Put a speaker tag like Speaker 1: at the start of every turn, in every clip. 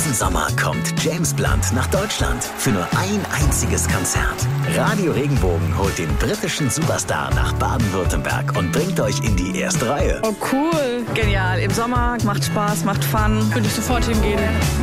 Speaker 1: Diesen Sommer kommt James Blunt nach Deutschland für nur ein einziges Konzert. Radio Regenbogen holt den britischen Superstar nach Baden-Württemberg und bringt euch in die erste Reihe.
Speaker 2: Oh cool, genial. Im Sommer, macht Spaß, macht Fun. Würde ich sofort hingehen.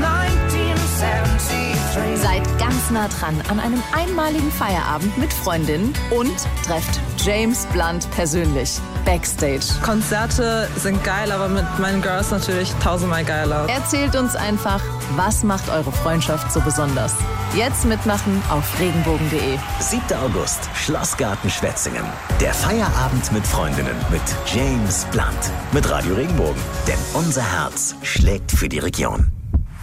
Speaker 3: 1973.
Speaker 4: Seid ganz nah dran an einem einmaligen Feierabend mit Freundinnen und trefft James Blunt persönlich. Backstage.
Speaker 2: Konzerte sind geil, aber mit meinen Girls natürlich tausendmal geiler.
Speaker 4: Erzählt uns einfach, was macht eure Freundschaft so besonders? Jetzt mitmachen auf regenbogen.de.
Speaker 1: 7. August, Schlossgarten Schwetzingen. Der Feierabend mit Freundinnen mit James Blunt. Mit Radio Regenbogen. Denn unser Herz schlägt für die Region.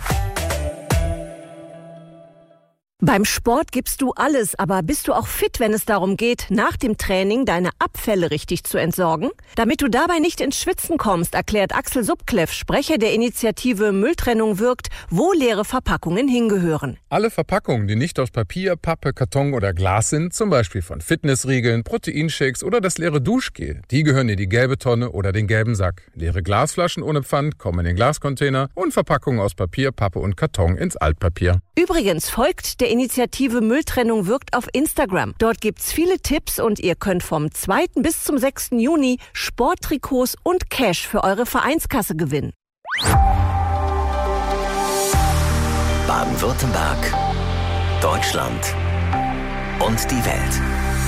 Speaker 5: Beim Sport gibst du alles, aber bist du auch fit, wenn es darum geht, nach dem Training deine Abfälle richtig zu entsorgen? Damit du dabei nicht ins Schwitzen kommst, erklärt Axel Subkleff, Sprecher der Initiative Mülltrennung wirkt, wo leere Verpackungen hingehören.
Speaker 6: Alle Verpackungen, die nicht aus Papier, Pappe, Karton oder Glas sind, zum Beispiel von Fitnessriegeln, Proteinshakes oder das leere Duschgel, die gehören in die gelbe Tonne oder den gelben Sack. Leere Glasflaschen ohne Pfand kommen in den Glascontainer und Verpackungen aus Papier, Pappe und Karton ins Altpapier.
Speaker 5: Übrigens folgt der Initiative Mülltrennung wirkt auf Instagram. Dort gibt's viele Tipps und ihr könnt vom 2. bis zum 6. Juni Sporttrikots und Cash für eure Vereinskasse gewinnen.
Speaker 1: Baden-Württemberg, Deutschland und die Welt.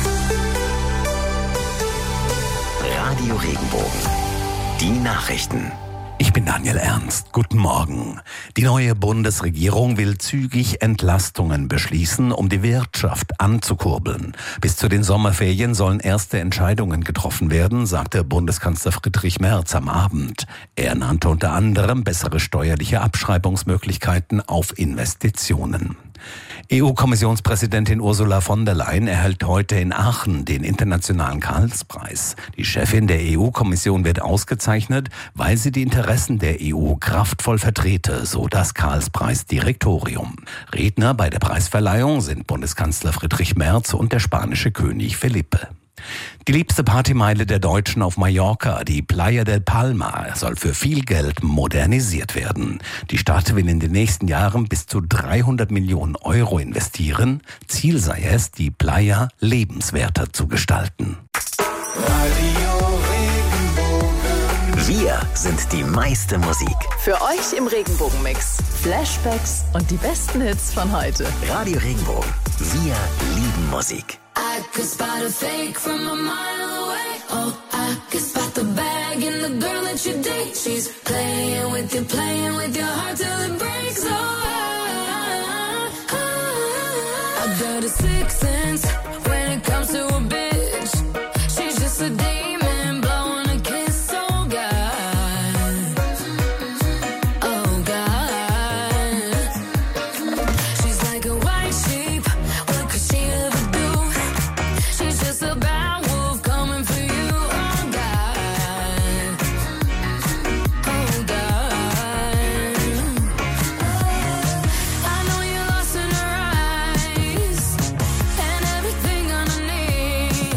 Speaker 1: Radio Regenbogen. Die Nachrichten.
Speaker 7: Ich bin Daniel Ernst. Guten Morgen. Die neue Bundesregierung will zügig Entlastungen beschließen, um die Wirtschaft anzukurbeln. Bis zu den Sommerferien sollen erste Entscheidungen getroffen werden, sagte Bundeskanzler Friedrich Merz am Abend. Er nannte unter anderem bessere steuerliche Abschreibungsmöglichkeiten auf Investitionen. EU-Kommissionspräsidentin Ursula von der Leyen erhält heute in Aachen den Internationalen Karlspreis. Die Chefin der EU-Kommission wird ausgezeichnet, weil sie die Interessen der EU kraftvoll vertrete, so das Karlspreis-Direktorium. Redner bei der Preisverleihung sind Bundeskanzler Friedrich Merz und der spanische König Felipe. Die liebste Partymeile der Deutschen auf Mallorca, die Playa del Palma, soll für viel Geld modernisiert werden. Die Stadt will in den nächsten Jahren bis zu 300 Millionen Euro investieren. Ziel sei es, die Playa lebenswerter zu gestalten.
Speaker 1: Wir sind die meiste Musik.
Speaker 4: Für euch im Regenbogenmix. Flashbacks und die besten Hits von heute.
Speaker 1: Radio Regenbogen. Wir lieben Musik.
Speaker 3: I could spot a fake from a mile away. Oh, I could spot the bag in the girl that you date. She's playing with your heart till it breaks. Oh, I got a sixth sense when it comes to a bitch. She's just a demon blowing a kiss. Oh God, oh God. She's like a white sheep. What could she ever do? She's just a bad wolf coming for you, oh God, oh God. I know you're lost in her eyes, and everything underneath.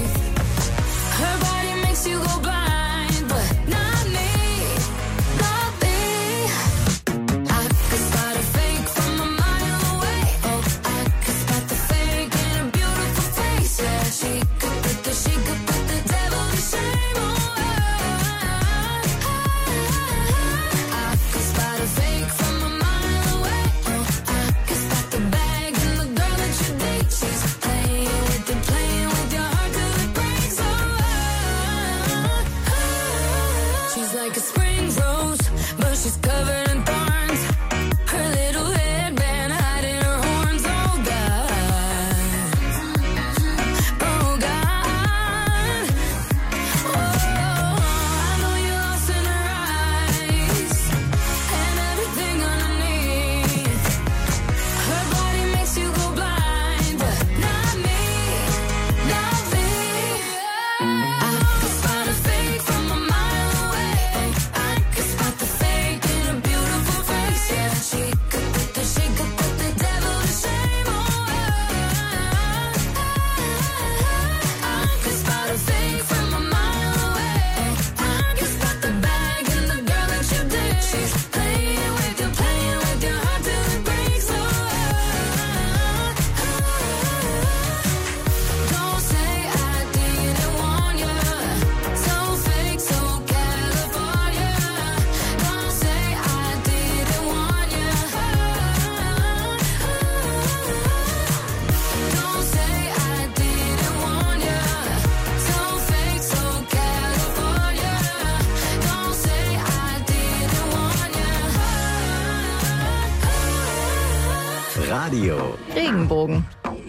Speaker 4: Regenbogen.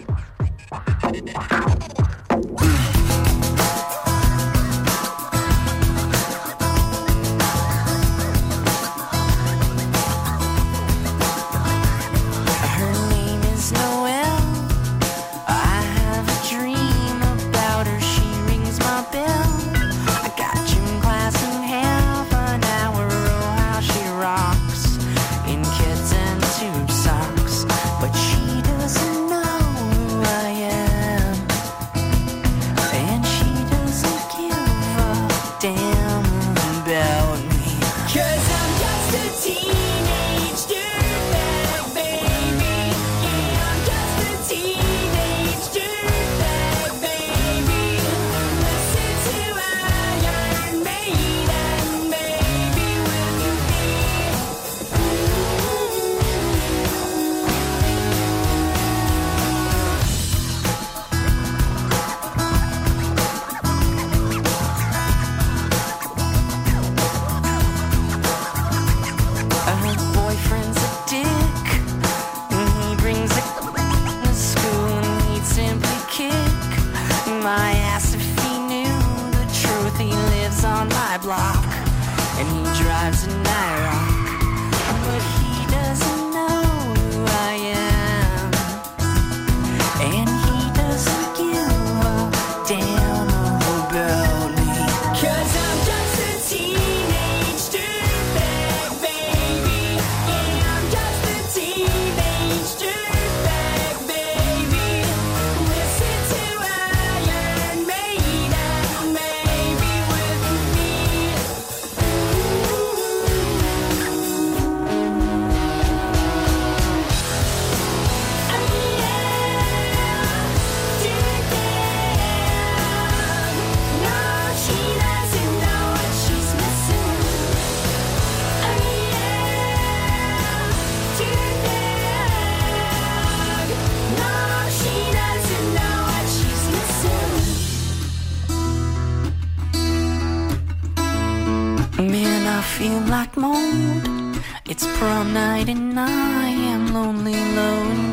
Speaker 8: feel like mold. It's prom night and I am lonely, lo and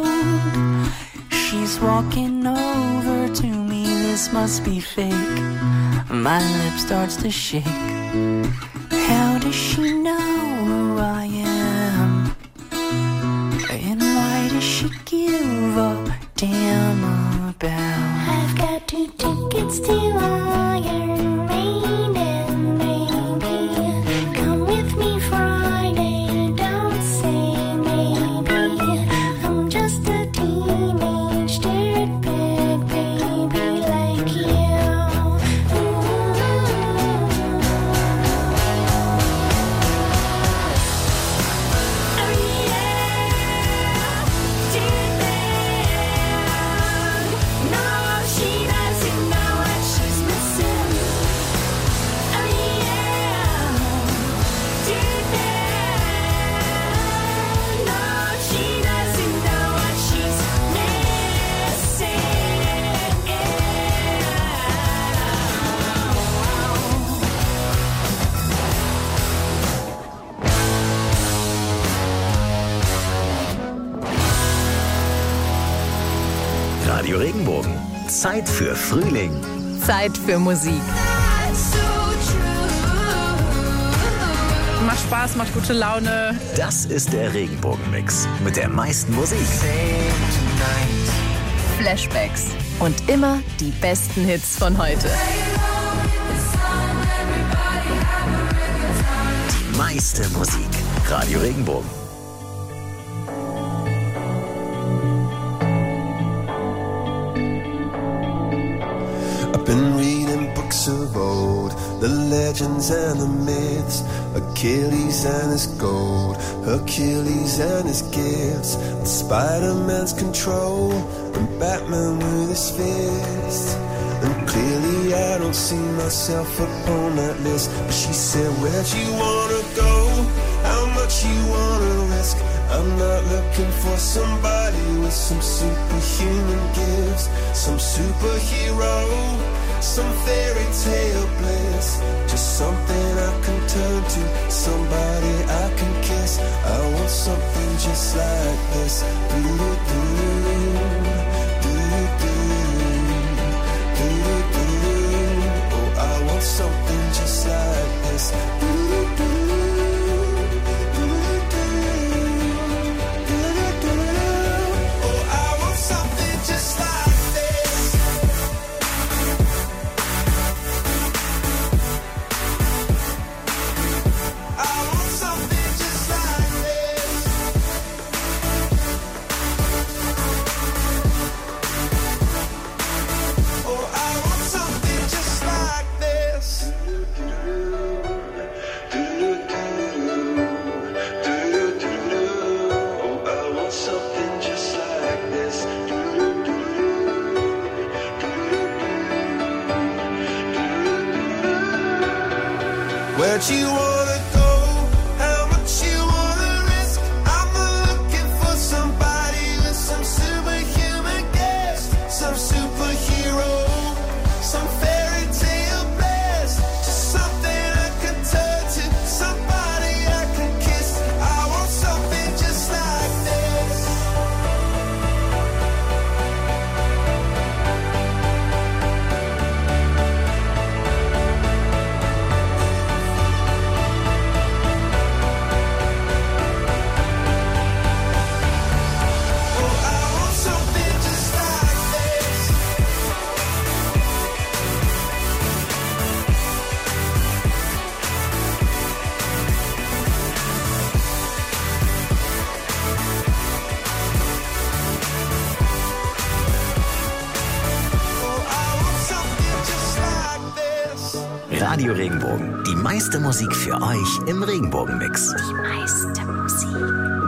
Speaker 8: behold. She's walking over to me, this must be fake. My lip starts to shake. How does she know who I am? And why does she give a damn about?
Speaker 3: I've got 2 tickets to Iron Maiden, baby. Come with me Friday, don't say maybe. I'm just a teenage dirtbag baby like you. Oh yeah, dirtbag. No, she doesn't know what she's missing. Oh yeah, dirtbag. No, she doesn't know what she's missing.
Speaker 1: Radio Regenbogen. Zeit für Frühling.
Speaker 4: Zeit für Musik.
Speaker 2: Macht Spaß, macht gute Laune.
Speaker 1: Das ist der Regenbogen-Mix mit der meisten Musik.
Speaker 4: Flashbacks und immer die besten Hits von heute.
Speaker 1: Die meiste Musik. Radio Regenbogen.
Speaker 9: I've been reading books of old, the legends and the myths, Achilles and his gold, Hercules and his gifts, and Spider-Man's control, and Batman with his fists. And clearly I don't see myself upon that list. But she said, where'd you wanna go? How much you wanna risk? I'm not looking for somebody with some superhuman gifts, some superhero. some fairy tale bliss. Just something I can turn to, somebody I can kiss. I want something just like this. Oh, I want something just like this. Where'd you wanna go? How much you wanna risk? I'm looking for somebody with some superhuman gifts, some superhero, some fairy tale bliss. Just something I can turn to, somebody I can kiss. I want something just like this.
Speaker 1: Radio Regenbogen. Die meiste Musik für euch im Regenbogen-Mix.
Speaker 4: Die meiste Musik.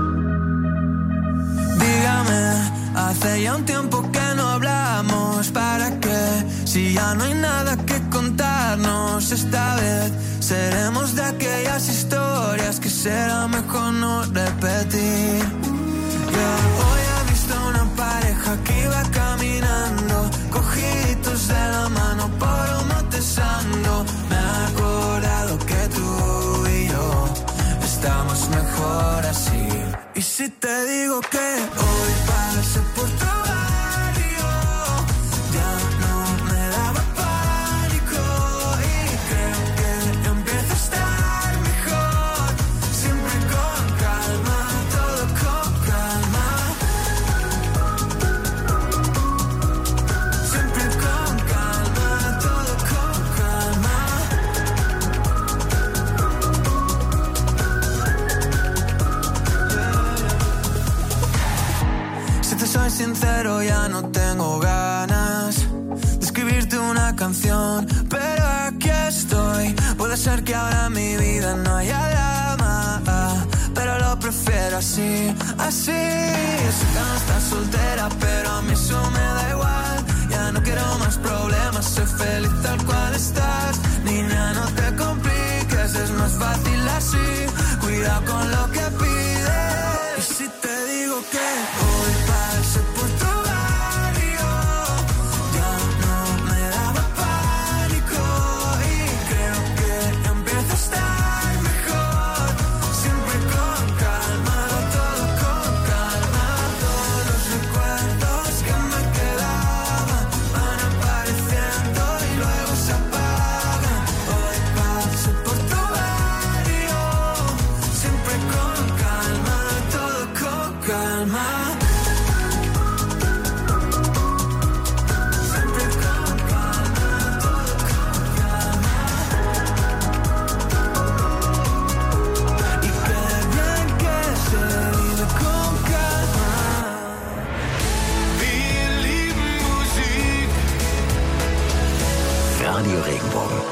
Speaker 10: Dígame, hace ya un tiempo que no hablamos. ¿Para qué? Si ya no hay nada que contarnos. Esta vez seremos de aquellas historias que será mejor no repetir. Hoy he visto una pareja que iba caminando, cogiditos de la mano por un monte santo. Me he acordado que tú y yo estamos mejor así. Y si te digo que hoy pasé por tu barrio, ya no me daba pánico y creo que empiezo a estar mejor. Siempre con calma, todo con calma. Siempre con calma, todo con calma. Si te soy sincero, ya no tengo ganas de escribirte una canción, pero aquí estoy. Puede ser que ahora en mi vida no haya drama, pero lo prefiero así, así. Sé que no estás soltera, pero a mí eso me da igual. Ya no quiero más problemas, soy feliz tal cual estás. Niña, no te compliques, es más fácil así. Cuidado con lo que pides. Y si te digo que hoy pasé por tu barrio, ya no me daba pánico y creo que empiezo a estar mejor. Siempre con calma, todo con calma. Todos los recuerdos que me quedaban van apareciendo y luego se apagan. Hoy pasé por tu barrio, siempre con calma, todo con calma. Siempre con calma, todo con calma. Y qué bien que se vive con calma. Wir lieben Musik.
Speaker 1: Radio Regenbogen.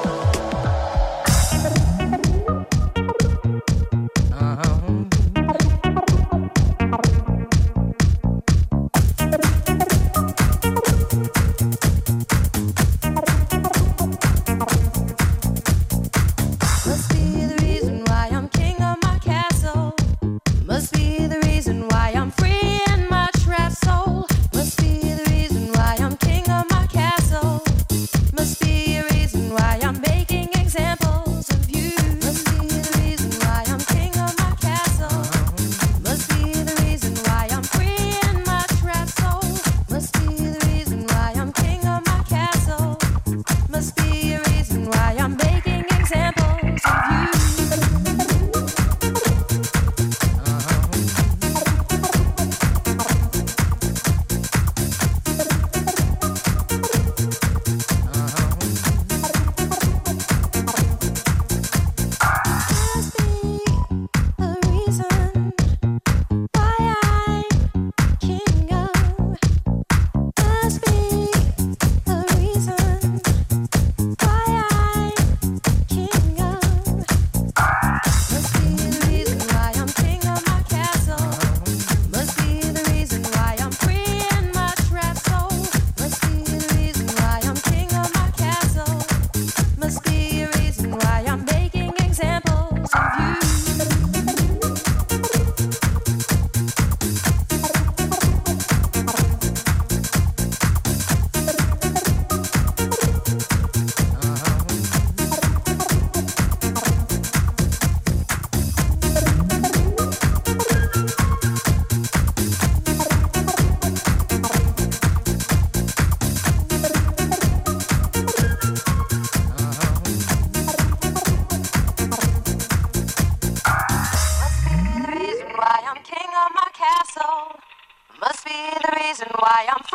Speaker 3: Must be the reason why I'm king of my castle. Must be the reason why I'm free in my trapped soul. Must be the reason why I'm king of my castle. Must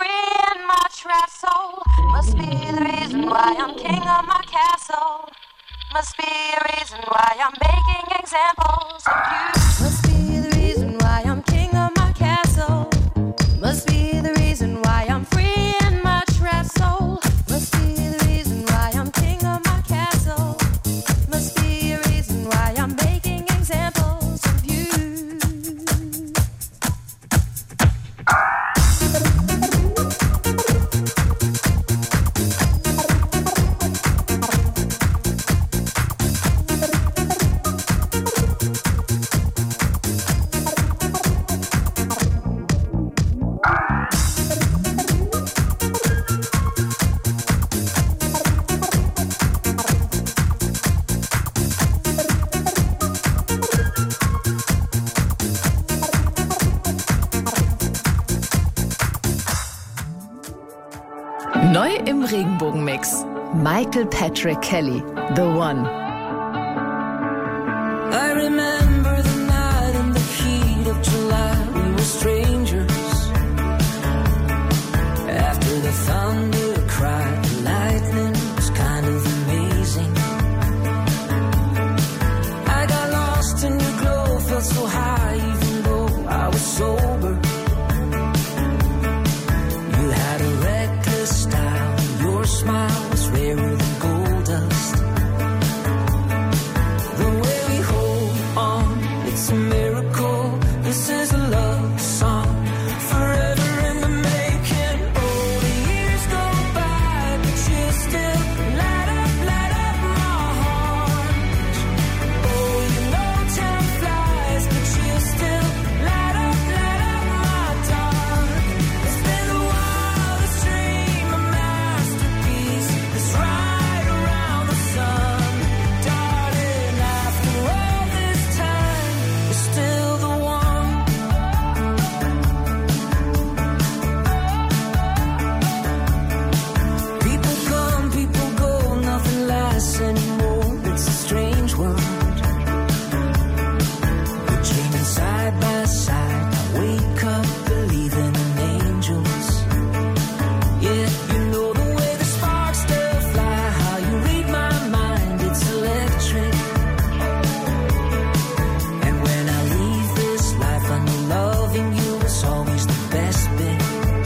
Speaker 11: in my trapped soul. Must be the reason why I'm king of my castle. Must be a reason why I'm making examples of you. Must be the reason why I'm king of my castle. Must be the reason why I'm free in my trapped soul. Must be the reason why I'm king of my castle. Must be a reason why I'm making examples of you.
Speaker 4: Neu im Regenbogenmix. Michael Patrick Kelly, The One.
Speaker 8: I remember the night in the heat of July. We were strangers. After the thunder cried, the lightning was kind of amazing. I got lost in your glow, felt so high even though I was sober. You had a reckless style, your smile was rarer than gold dust. The way we hold on, it's a miracle. This is a love song, forever in the making. Oh, the years go by, but you still light up my heart. Oh, you know time flies, but you still light up my dark. It's been a wildest dream, a masterpiece that's right around the sun. Darling, after all this time, you're still the one. People come, people go, nothing lasts anymore. It's a strange world. We're dreaming side by side. I wake up believing in angels. Yeah, you know the way the sparks still fly, how you read my mind, it's electric. And when I leave this life, I know loving you is always the best bit.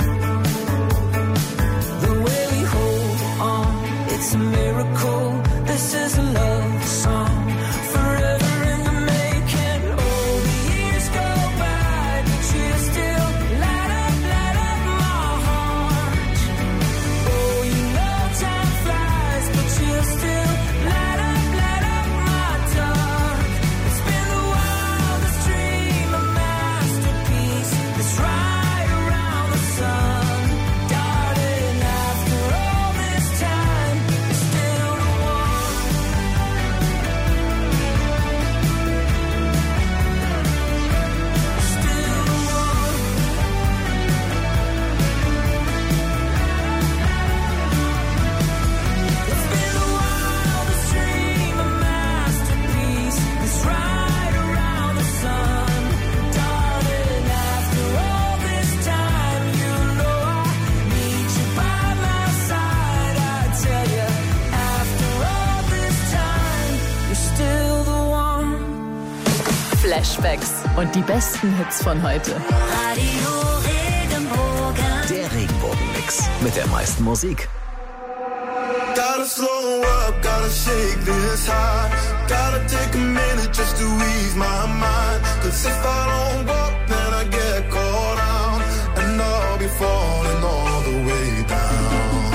Speaker 8: The way we hold on, it's a miracle. This is a love song, forever in the making. Oh, the years go by, but you still light up my heart. Oh, you know time flies, but you still light up my dark. It's been the wildest dream, a masterpiece that's right around the sun. Darling, after all this time, you're still the one. Still the one. It's been the wildest dream, a masterpiece that's right around the sun. Darling, after all this time, you know I need you by my side. I tell you, after all this time, you're still the one.
Speaker 4: Flashbacks und die besten Hits von heute.
Speaker 3: Radio Regenbogen.
Speaker 1: Der Regenbogenmix mit der meisten Musik.
Speaker 9: Gotta slow up, gotta shake this high. Gotta take a minute just to ease my mind. 'Cause if I don't walk, then I get caught out. And I'll be falling all the way down.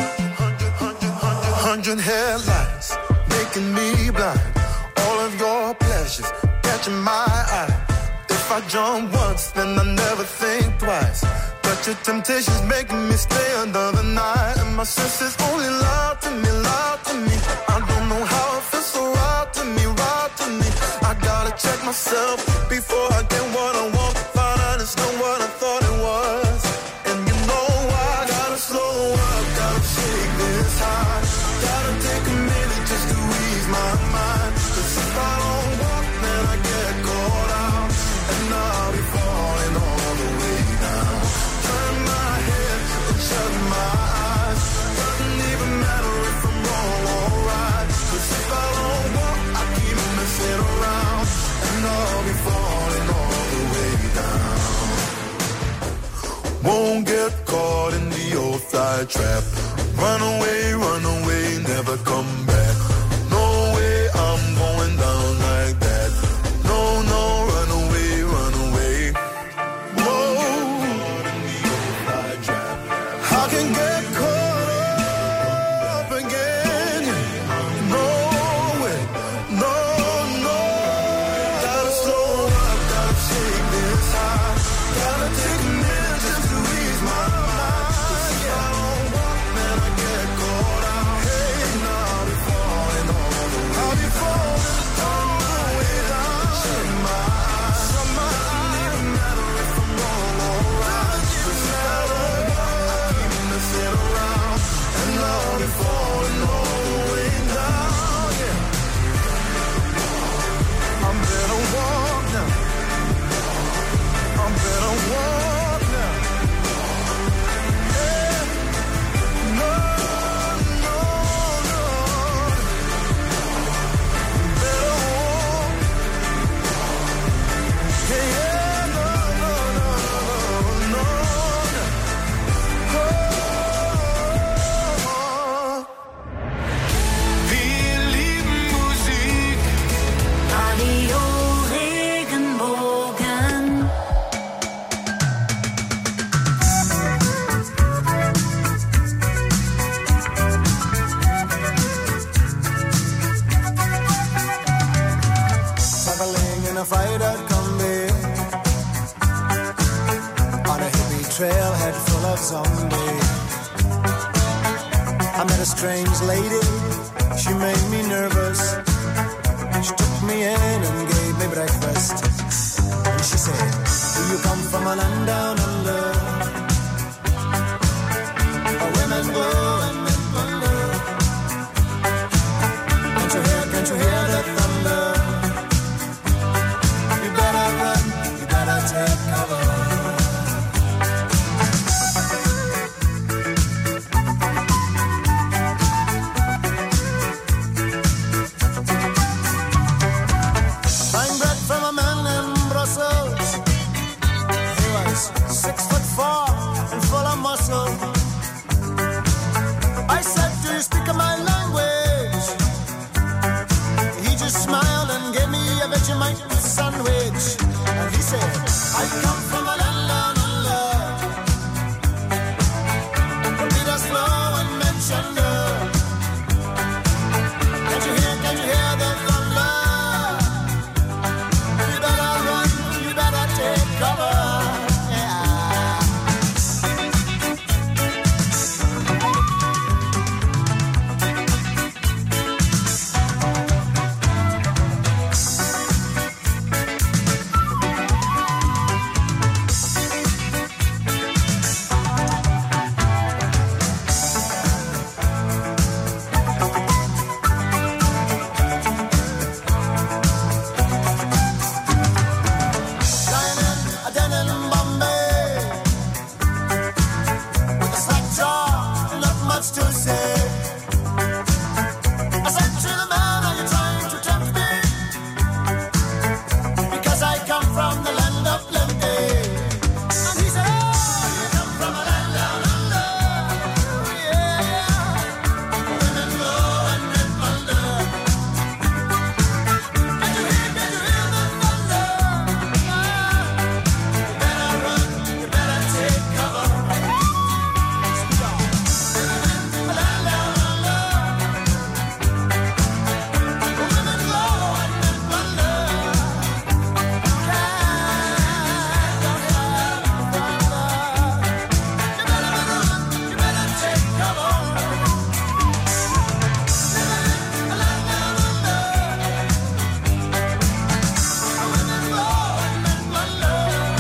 Speaker 9: 100 headlights, making me blind. All of your pleasures, catching my eye. If I jump once, then I never think twice. But your temptation's making me stay another night. And my senses only lie to me, lie to me. I don't know how it feels so right to me, right to me. I gotta check myself before I get what I want. Find out it's not what I thought it was. And you know I gotta slow up, gotta shake this high. Gotta take a minute just to ease my mind. 'Cause if I don't walk, then I get caught out. And I'll be falling all the way down. Turn my head and shut fly trap. Run away, never come back. No way, I'm going down like that. No, run away. Whoa, I can get caught up again. No way, no. Gotta slow up, gotta take this high. Gotta take a minute just to ease my mind. Yeah, I don't want, man, I get caught out. Hey, now I'll be falling all the way. I'll be falling all the way down. Shut my eyes, even matter if I'm wrong or right. Just matter, I keep messing around, and I'll be falling all the way down. Yeah, I'm better walk now. I'm better walk now. Yeah. No. Better walk. Yeah, no. Wir lieben Musik.
Speaker 8: Radio Regenbogen.
Speaker 9: Traveling in a freighter combi on a hippie trailhead full of zombies. I met a strange lady, she made me nervous. She took me in and gave me breakfast. And she said, do you come from a land down under? Where women go and men wonder. Can't you hear the thunder? You better run, you better take cover. Buying bread from a man in Brussels. He was 6'4" and full of muscle. I said, do you speak my language? He just smiled and gave me a Vegemite sandwich. And he said, I come from a land down under. Beat us low and mention the. Can't you hear the thunder? You better run, you better take cover. Lying in a den in Bombay with a slack jaw, not much to say. I said to the man, are you trying to tempt me? Because I come from the land of plenty. And he said, oh, you come from a land down under. Yeah. Women go and men wonder. Can't you hear the thunder? You better run, you better take cover. A land down under. Women go and men wonder. You better run, you better take cover. A land down under. Women go and men wonder.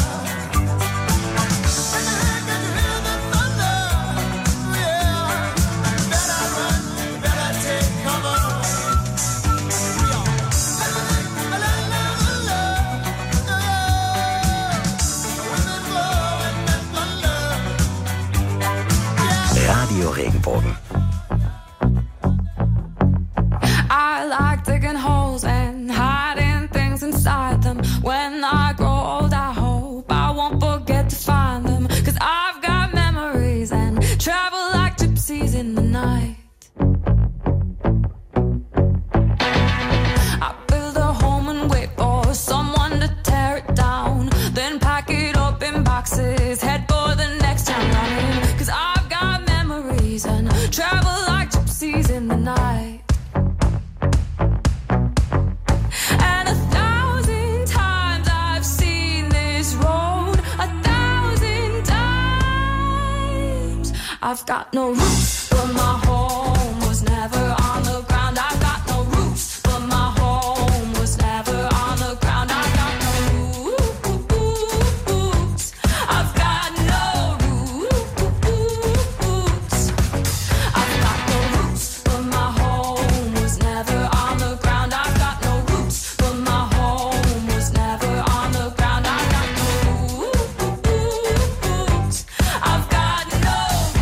Speaker 9: Can you hear the thunder? Yeah. You better run, you better take cover. A land down under. Women go and men wonder.
Speaker 1: Radio Regenbogen.
Speaker 3: I like digging holes and hiding things inside them. When I grow old, I hope I won't forget to find them. 'Cause I've got memories and travel like in the night. I build a home and wait for someone to tear it down, then pack it up in boxes, head for the next town running. 'Cause I've got memories and travel like gypsies in the night. And 1,000 times I've seen this road, 1,000 times. I've got no roots, but my home was never on the ground. I've got no roots, but my home was never on the ground. I've got no roots. I've got no roots. I've got no roots, but my home was never on the ground. I've got no roots, but my home was never on the ground. I've got no roots. I've got no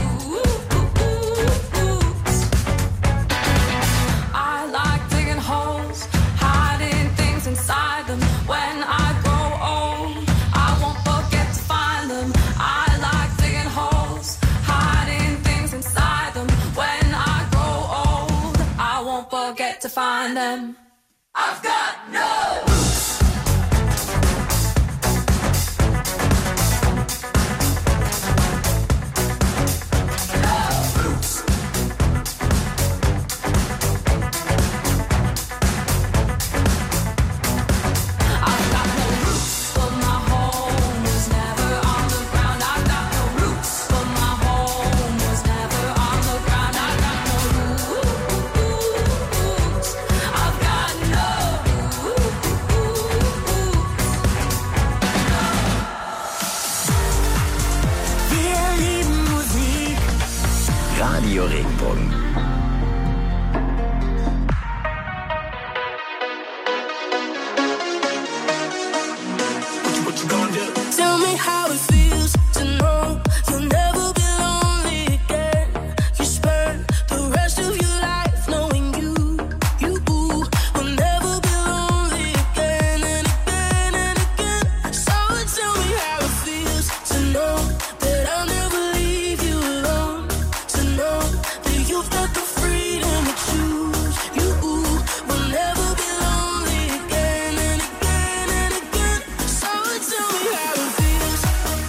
Speaker 3: roots. I like digging holes, hiding things inside them. When I grow old, I won't forget to find them. I like digging holes, hiding things inside them. When I grow old, I won't forget to find them. I've got no roots. No roots. I've got no roots, but my home was never on the ground. I've got no roots, but my home was never on the ground. I've got no roots. I've got no roots.
Speaker 10: Wir lieben Musik.
Speaker 1: Radio Regenbogen.
Speaker 3: Tell me how it feels to know you'll never be lonely again. You spend the rest of your life knowing you will never be lonely again and again and again. So tell me how it feels to know that I'll never leave you alone. To know that you've got the freedom to choose. You will never be lonely again and again and again. So tell me how it feels.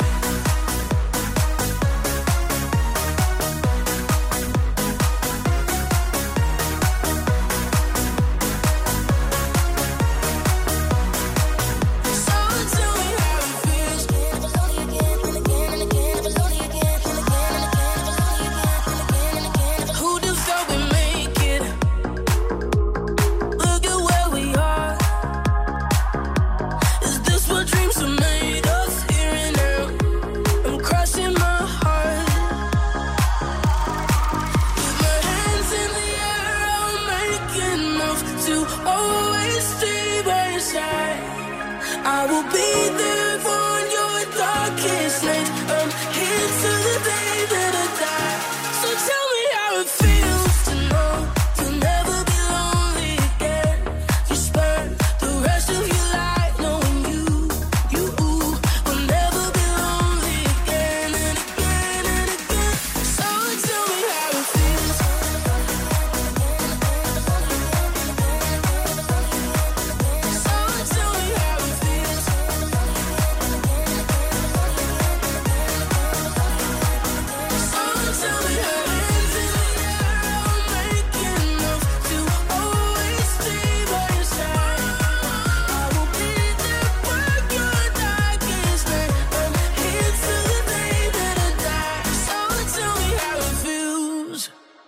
Speaker 3: So tell me how it feels. Never lonely again and again and again. Never lonely again and again and again. Never lonely again and again and again. Who just thought we make it? Look at where we are. Is this what dreams are made of? Here and now, I'm crossing my heart. With my hands in the air, I'll make enough to always stay by your side. I will be there for your darkest night. I'm here till the day that I die. So tell me how it feels to know you'll never be lonely again. You spend the rest of your life knowing you will never be lonely again and again and again. So tell me how it feels. So tell me how it feels. So tell me how hands in the air, I'll make enough to always stay by your side. I will be there for your darkest night. I'm here till the day that I die. So tell me how it feels.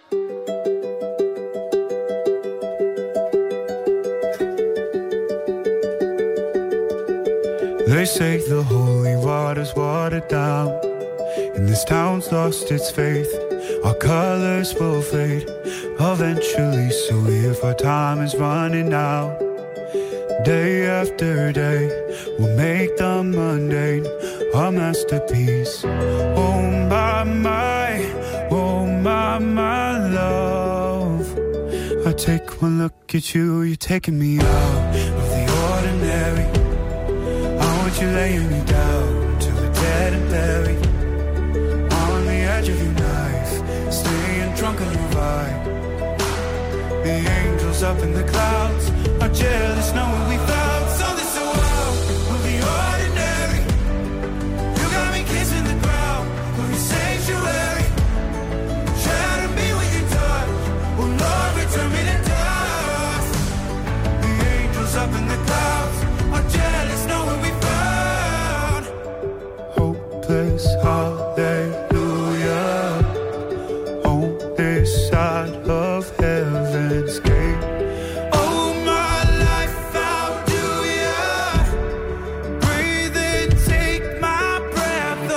Speaker 12: They say the holy water's watered down, and this town's lost its faith. Our colors will fade eventually, so if our time is running out, day after day, we'll make the mundane our masterpiece. Oh my love, I take one look at you, you're taking me out of the ordinary. I want you laying me down till we're dead and buried on the edge of your knife, staying drunk angels up in the clouds are jealous knowing we found something so out of the ordinary. You got me kissing the ground of your sanctuary. Shadow me with your touch. Oh Lord, return me to dust. The angels up in the clouds are jealous knowing we found hopeless hallelujah on this side of heaven's gate. Oh, my life, how do you breathe and take my breath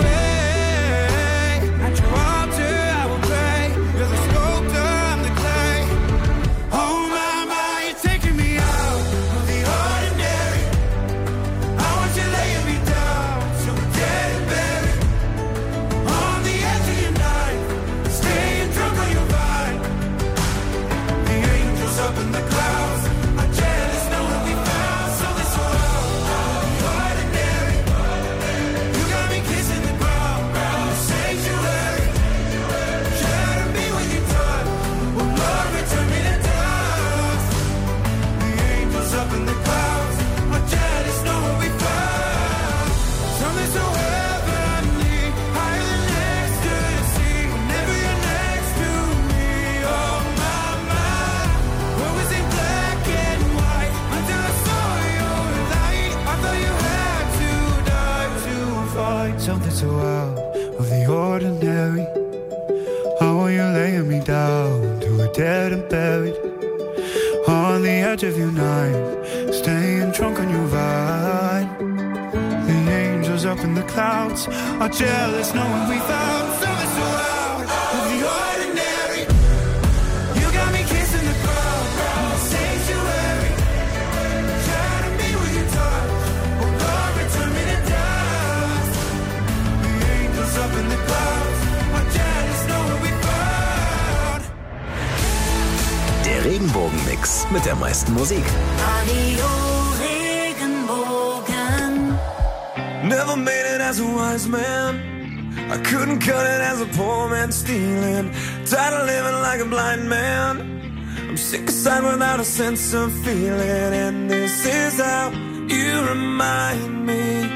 Speaker 12: away? At your altar I will pray. You're the sculptor, I'm the clay. Oh my, you're taking me out of the ordinary. I want you laying me down so we're dead and buried on the edge of your knife, staying drunk on your vine. The angels up in the clouds are jealous knowing we found something so out of the ordinary. You got me kissing the ground in the sanctuary. Shadow me with your touch. Oh Lord, return me to dust. The angels up in the clouds are jealous knowing we found something so heavenly, higher than ecstasy. Whenever you're next to me, oh my, what was in black and white until I saw your light. I thought you had to die to find something so out of the ordinary. How are you laying me down to a dead and buried on the edge of your knife, staying drunk on your vine. The angels up in the clouds are jealous knowing we found something so out of the ordinary. You got me kissing the ground in the sanctuary. Shadow me with your touch. Oh Lord, return me to dust. The angels up in the clouds are jealous knowing we found.
Speaker 1: Der Regenbogen-Mix mit der meisten Musik.
Speaker 3: Radio Regenbogen.
Speaker 10: Never made it as a wise man. I couldn't cut it as a poor man stealing. Tired of living like a blind man. I'm sick aside without a sense of feeling. And this is how you remind me.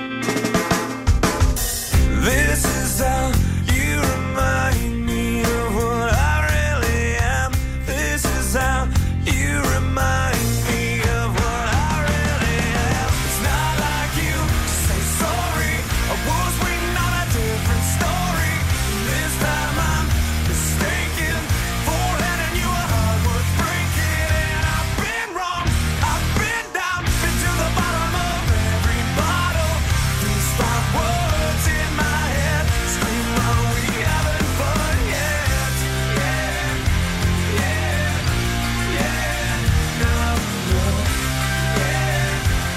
Speaker 10: This is how you remind me of what I really am. This is how you remind me of what I really am. It's not like you to say sorry. I was waiting on a different story. This time I'm mistaken for handing you a heart worth breaking. And I've been wrong, I've been down, been to the bottom of every bottle. These 5 words in my head scream, are we having fun yet? Yeah, yeah, yeah, no, no. Yeah,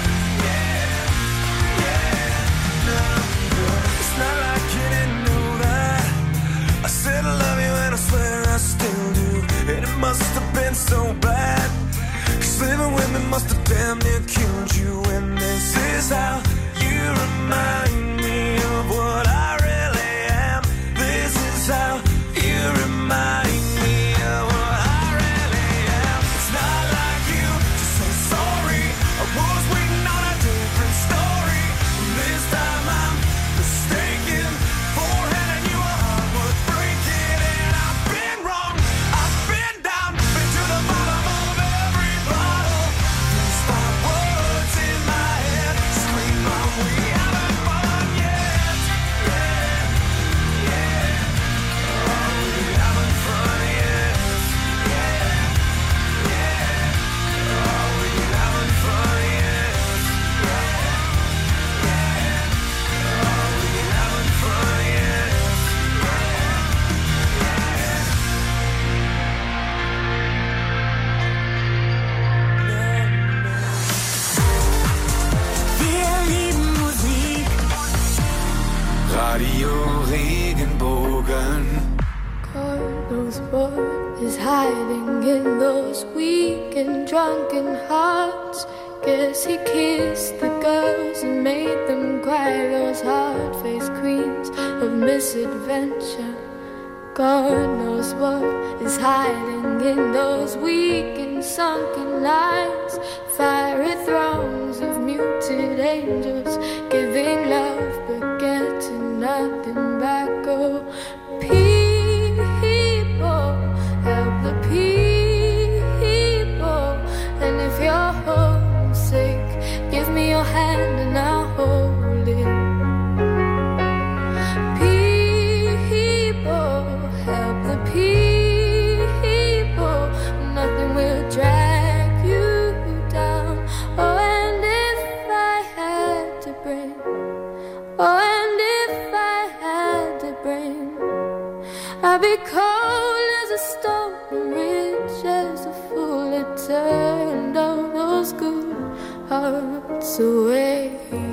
Speaker 10: yeah, yeah, no, no. It's not like you didn't know that. I said I love you and I swear I still do. And it must have been so bad, 'cause living with me must have damn near killed you. And this is how you remind me of what I really am. This is how you remind me of what I really am. It's not like you to say sorry. I was waiting on a different story. This time I'm mistaken for handing you a heart worth breaking. And I've been wrong, I've been down, been to the bottom of every bottle. These 5 words in my head scream, are we having fun yet? Yeah, yeah. Are we having fun yet? Yeah, yeah. Are we having fun yet? Yeah, yeah. Are we having fun yet?
Speaker 3: Wir lieben Musik.
Speaker 10: Radio Regenbogen.
Speaker 13: God knows what is hiding in those weak and drunken hearts. Guess he kissed the girls and made them cry. Those hard-faced queens of misadventure God knows what is hiding in those weak and sunken lines. Fiery thrones of muted angels giving love but getting nothing back. Oh, people, help the people. And if you're homesick, give me your hand and I'll hold it. Help the people, nothing will drag you down. Oh, and if I had to bring, oh, and if I had to bring, I'd be cold as a stone and rich as a fool that turned all those good hearts away.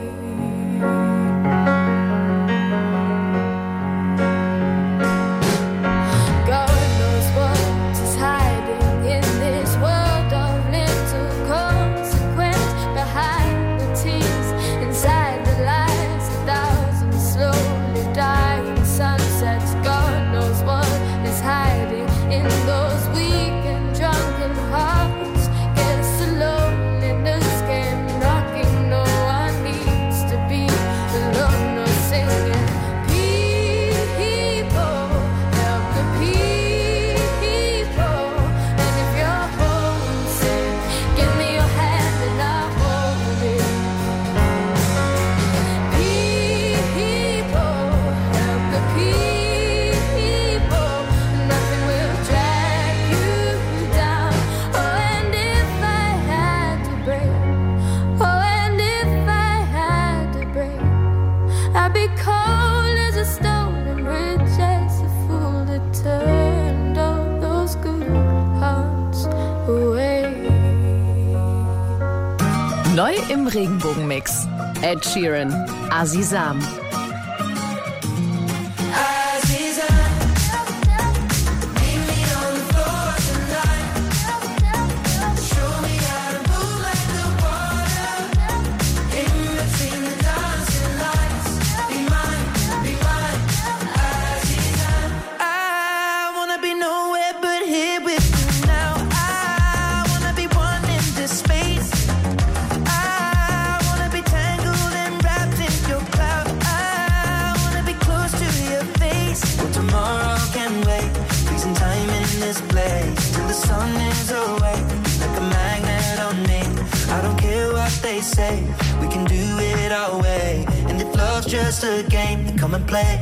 Speaker 4: Neu im Regenbogenmix. Ed Sheeran, Azizam.
Speaker 10: Say we can do it our way, and if love's just a game, then come and play.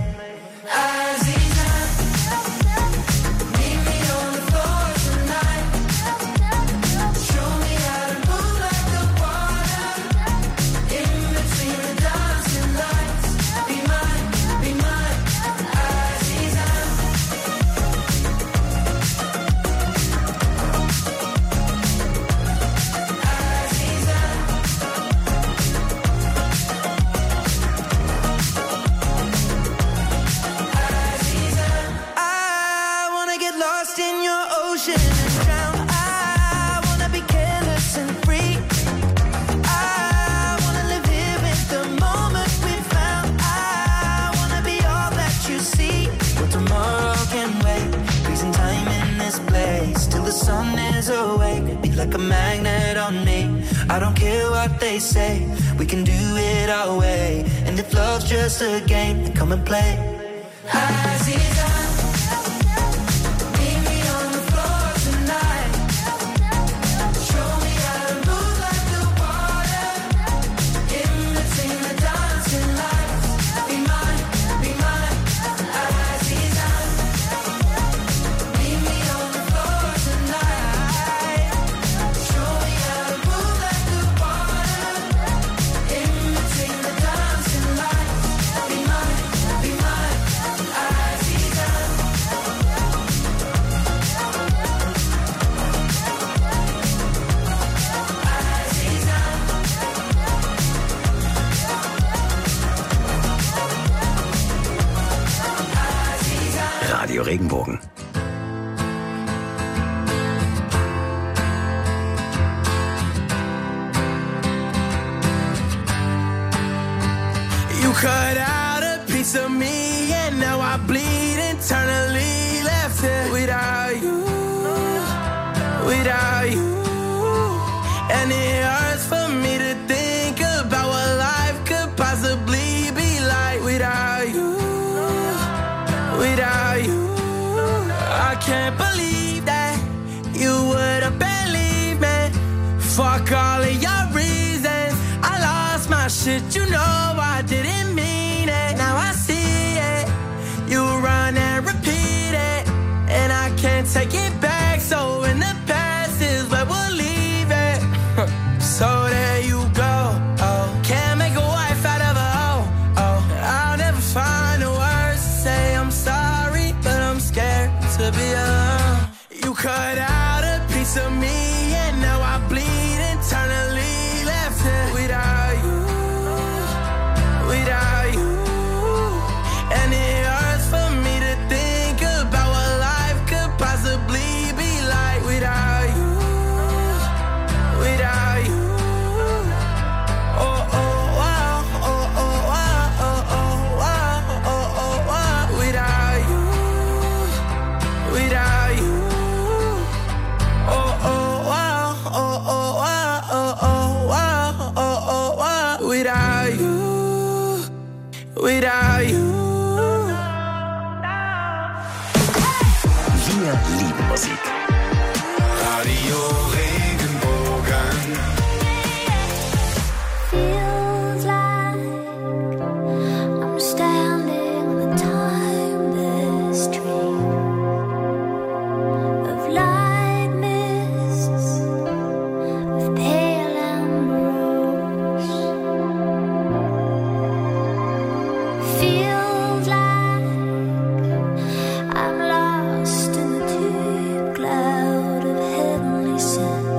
Speaker 10: Like a magnet on me. I don't care what they say, we can do it our way, and if love's just a game, then come and play.
Speaker 1: Radio Regenbogen.
Speaker 14: You cut out a piece of me and now I bleed internally.
Speaker 10: can't believe that you would've believed me. Fuck all of your reasons. I lost my shit, you know I didn't mean it. Now I see it. You run and repeat it, and I can't take it back. So in the past is where we'll leave it. So there you go. Oh, can't make a wife out of a hoe. Oh, I'll never find the words to say I'm sorry, but I'm scared to be alone. You cut out a piece of me, and now I bleed internally. Left it without you, without you. And it hurts for me to think about what life could possibly be like without you, without you. Oh, oh, wow, oh, oh, wow, oh, oh, wow, oh, oh, wow. Without you, without you. Oh, oh, wow, oh, oh, wow, oh, oh, wow, oh, oh, wow. Without you, without you.
Speaker 1: Wir lieben Musik.
Speaker 9: Radio Regenbogen.
Speaker 13: Feels like I'm standing on a timeless stream of light mists, of pale ambrose. Feels like I'm lost in the deep cloud of heavenly scent.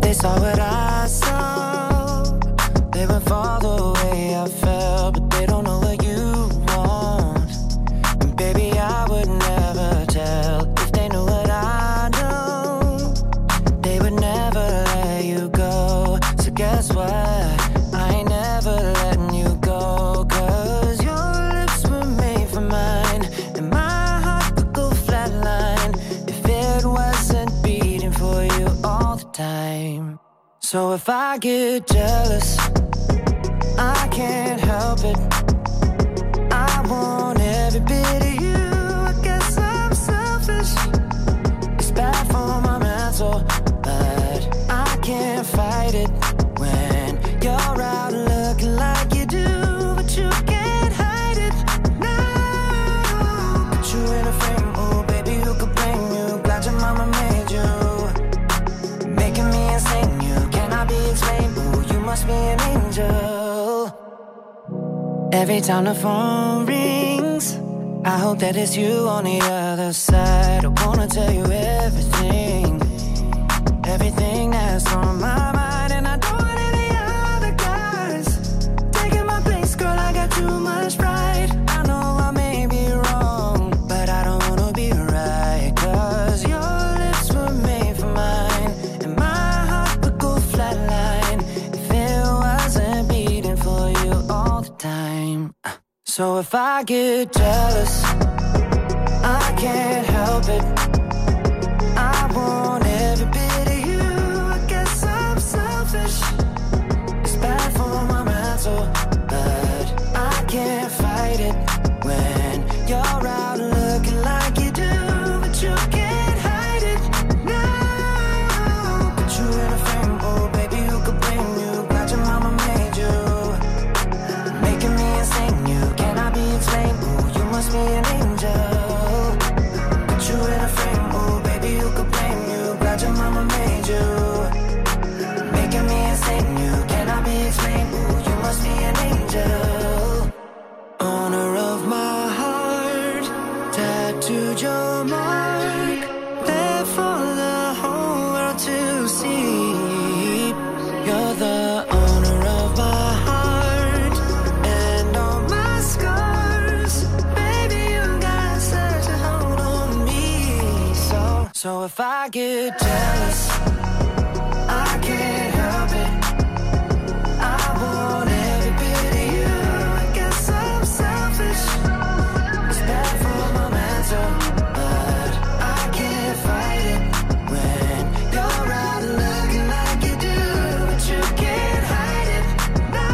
Speaker 10: they saw what I saw, they would fall the way I felt, but they don't know what you want. And baby, I would never tell. If they knew what I know, they would never let you go. So guess what? I ain't never letting you go, 'cause your lips were made for mine, and my heart would go flatline if it wasn't beating for you all the time. So if I get jealous, I can't help it. I want every bit of you. I guess I'm selfish. It's bad for my mental, but I can't fight it when you're out looking like you do, but you can't hide it. No, put you in a frame, oh baby, who could blame you? Glad your mama made you, making me insane. You cannot be explained. Ooh, you must be an angel. Every time the phone rings, I hope that it's you on the other side. I wanna tell you everything, everything that's on my mind, and I don't want any other guys taking my place. Girl, I got too much pride. I know I may be wrong, but I don't wanna be right, 'cause your lips were made for mine, and my heart would go flatline if it wasn't beating for you all the time. So if I get jealous, I can't help it. I want every bit of you. I guess I'm selfish. It's bad for my mental, but I can't fight it when you're out looking like you do, but you can't hide it. No, put you in a frame, oh baby, who could blame you? Glad your mama made you, making me insane. You cannot be explained. Ooh, you must be an angel. Put you in a frame, oh baby, who could blame you? Glad your mama made you, making me insane. You cannot be explained. Ooh, you must be an angel. Owner of my heart, tattooed your mark, there for the whole world to see. You're the owner of my heart and all my scars. Baby, you got such a hold on me. So if I get jealous, I can't help it. I want every bit of you. I guess I'm selfish. It's bad for my mental, but I can't fight it when you're out looking like you do, but you can't hide it. No,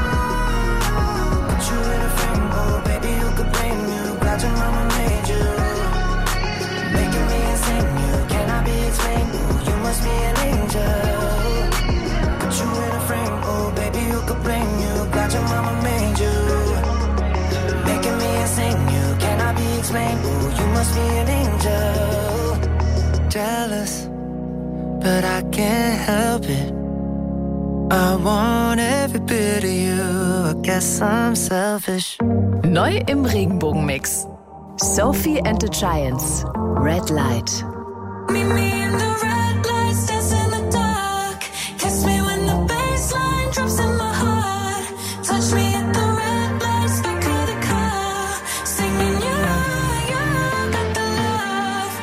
Speaker 10: put you in a frame, oh baby, who could blame you? Glad your mama made you, making me insane. You cannot be explained. Ooh, you must be an angel. Put you in a frame, oh baby, who could blame you? Glad your mama made you, making me insane. You cannot be explained. Ooh, you must be an angel. Jealous, but I can't help it. I want every bit of you. I guess I'm selfish.
Speaker 4: Neu im Regenbogenmix. Sophie and the Giants. Red Light.
Speaker 3: Meet me in the red lights, dance in the dark. Kiss me when the bassline drops in my heart. Touch me at the red lights, back of the car. Singing, you got the love.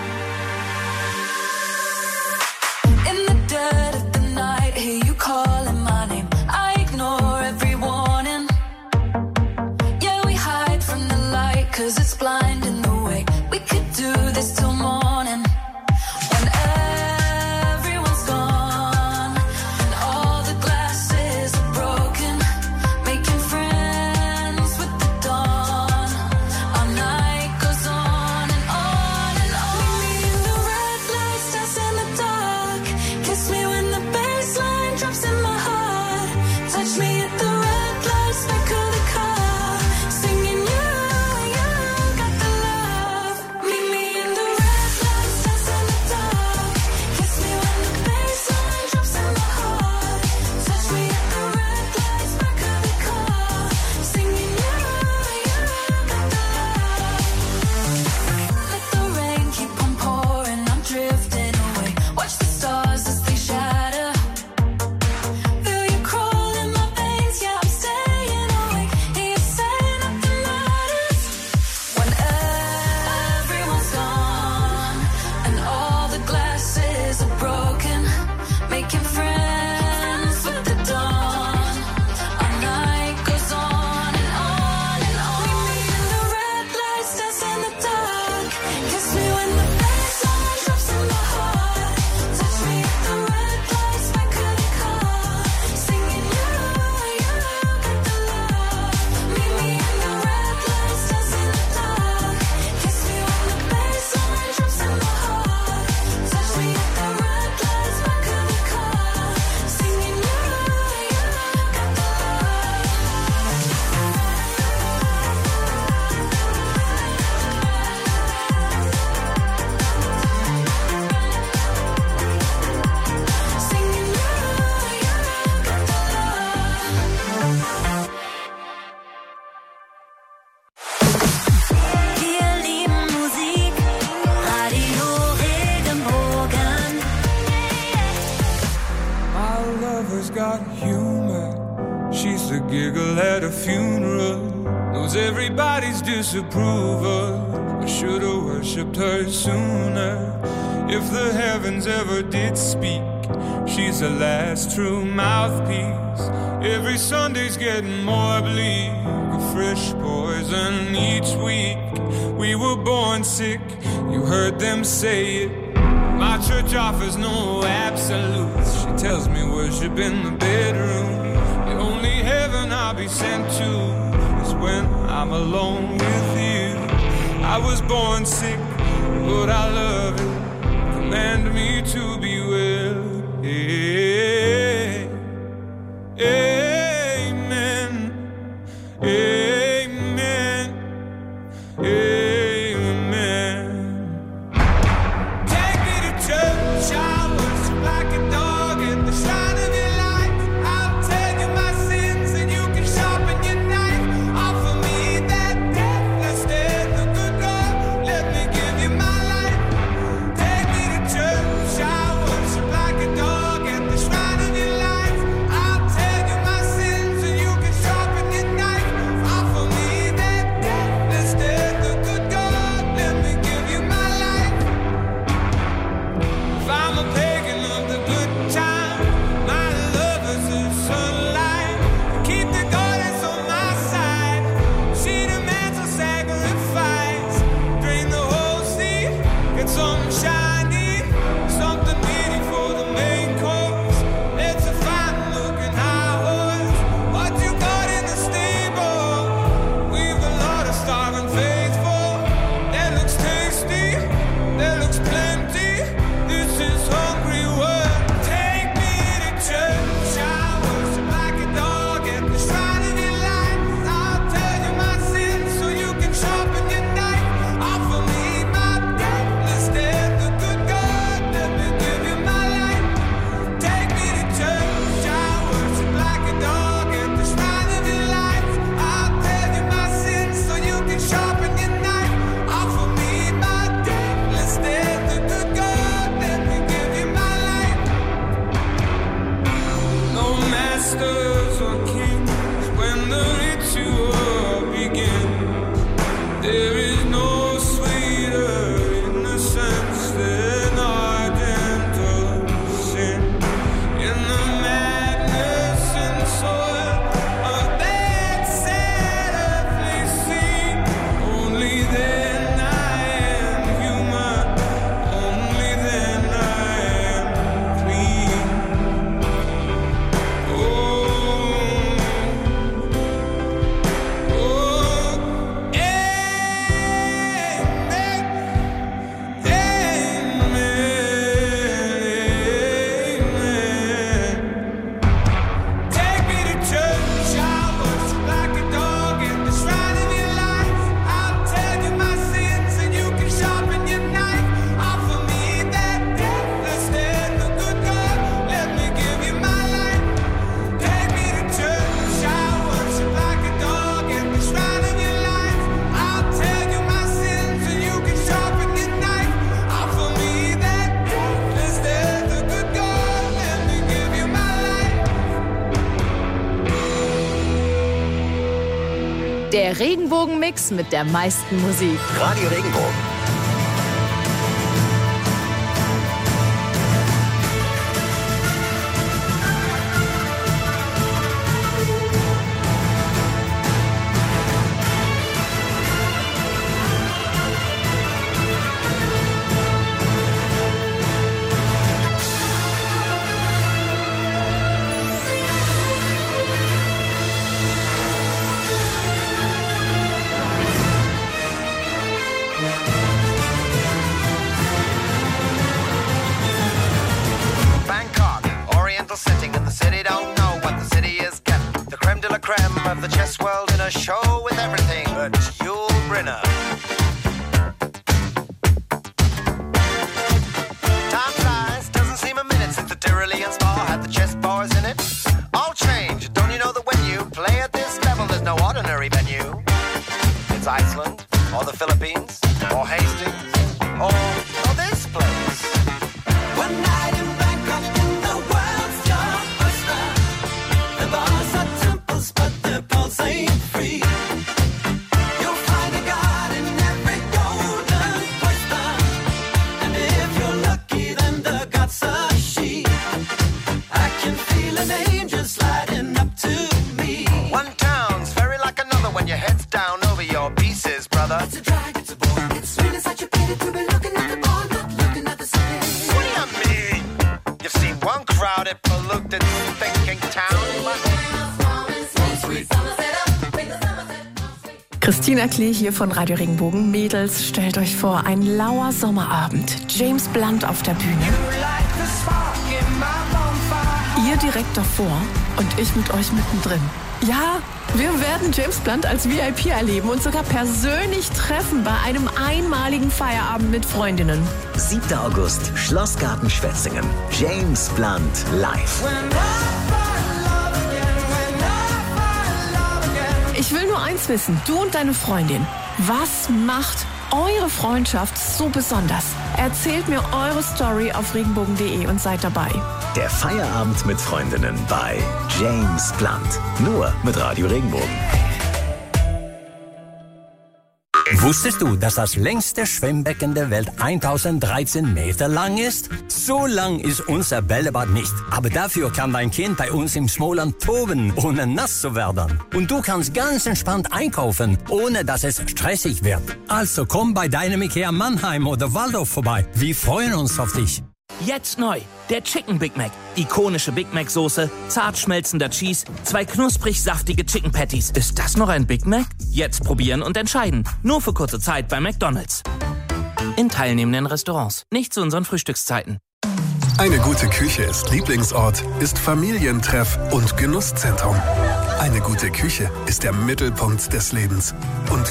Speaker 3: In the dead of the night, hear you calling my name. I ignore every warning. Yeah, we hide from the light, 'cause it's blinding the way. We could do this till morning. When
Speaker 14: always got humor. She's the giggle at a funeral, knows everybody's disapproval. I should've worshipped her sooner. If the heavens ever did speak, she's the last true mouthpiece. Every Sunday's getting more bleak, a fresh poison each week. We were born sick, you heard them say it. My church offers no absolutes. She tells me worship in the bedroom. The only heaven I'll be sent to is when I'm alone with you. I was born sick, but I love it. Command me to be well. Amen. Amen. Amen. Take me to church. I worship like a dog at the shrine of your life. I'll tell you my sins and you can sharpen your knife. Offer me that deathless death, the good God. Let me give you my life. Take me to church. I worship like a dog at the shrine of your life. I'll tell you my sins and you can sharpen your knife. Offer me that deathless death, the good God. Let me give you my life. If I'm a pagan of the good time, my love is the sunlight. Keep the goddess on my side. She demands a sacrifice. Drain the whole sea, get something shiny, something meaty for the main course. It's a fine looking high horse. What you got in the stable? We've a lot of starving faithful. That looks tasty, that looks plenty. This is hungry world. Take me to church. I worship like a dog at the shrine of your life. I'll tell you my sins so you can sharpen your knife. Offer me my deathless death, the good God. Let me give you my life. Take me to church. I worship like a dog at the shrine of your life. I'll tell you my sins so you can sharpen your knife. Offer me my deathless death, the good God. Let me give you my life. No masters or kings when the ritual begins. There is no sweeter innocence than ardent sin. In the madness and soil of that sad earthly scene, only then I am human. Only then I am clean. Oh,
Speaker 4: Der Regenbogen-Mix mit der meisten Musik.
Speaker 1: Radio Regenbogen.
Speaker 15: Sitting in the city, don't know what the city is getting. The creme de la creme of the chess world in a show with everything but Yul Brynner. Time flies, doesn't seem a minute since the Tyrolean Spa had the chess bars in it. All change, don't you know that when you play at this level, there's no ordinary venue? It's Iceland, or the Philippines, or Hastings, or this place. One night in Bangkok in the world's young oyster.
Speaker 9: an angel sliding up to me.
Speaker 15: One town's very like another when your head's down over your pieces, brother.
Speaker 9: It's a drag, it's a bore. It's really such a pity to be looking at the ball, not looking at the city.
Speaker 15: What do you mean? You've seen one crowded, polluted, thinking town, but...
Speaker 16: Christina Klee hier von Radio Regenbogen. Mädels, stellt euch vor, ein lauer Sommerabend. James Blunt auf der Bühne. Ihr direkt davor und ich mit euch mittendrin. Ja, wir werden James Blunt als VIP erleben und sogar persönlich treffen bei einem einmaligen Feierabend mit Freundinnen.
Speaker 1: 7. August, Schlossgarten Schwetzingen. James Blunt live.
Speaker 16: Ich will nur eins wissen, du und deine Freundin. Was macht eure Freundschaft so besonders? Erzählt mir eure Story auf regenbogen.de und seid dabei.
Speaker 1: Der Feierabend mit Freundinnen bei James Blunt. Nur mit Radio Regenbogen.
Speaker 17: Wusstest du, dass das längste Schwimmbecken der Welt 1013 Meter lang ist? So lang ist unser Bällebad nicht. Aber dafür kann dein Kind bei uns im Smoland toben, ohne nass zu werden. Und du kannst ganz entspannt einkaufen, ohne dass es stressig wird. Also komm bei deinem Ikea Mannheim oder Waldorf vorbei. Wir freuen uns auf dich.
Speaker 18: Jetzt neu, der Chicken Big Mac. Ikonische Big Mac Soße, zart schmelzender Cheese, 2 knusprig saftige Chicken Patties. Ist das noch ein Big Mac? Jetzt probieren und entscheiden. Nur für kurze Zeit bei McDonald's. In teilnehmenden Restaurants, nicht zu unseren Frühstückszeiten.
Speaker 19: Eine gute Küche ist Lieblingsort, ist Familientreff und Genusszentrum. Eine gute Küche ist der Mittelpunkt des Lebens. Und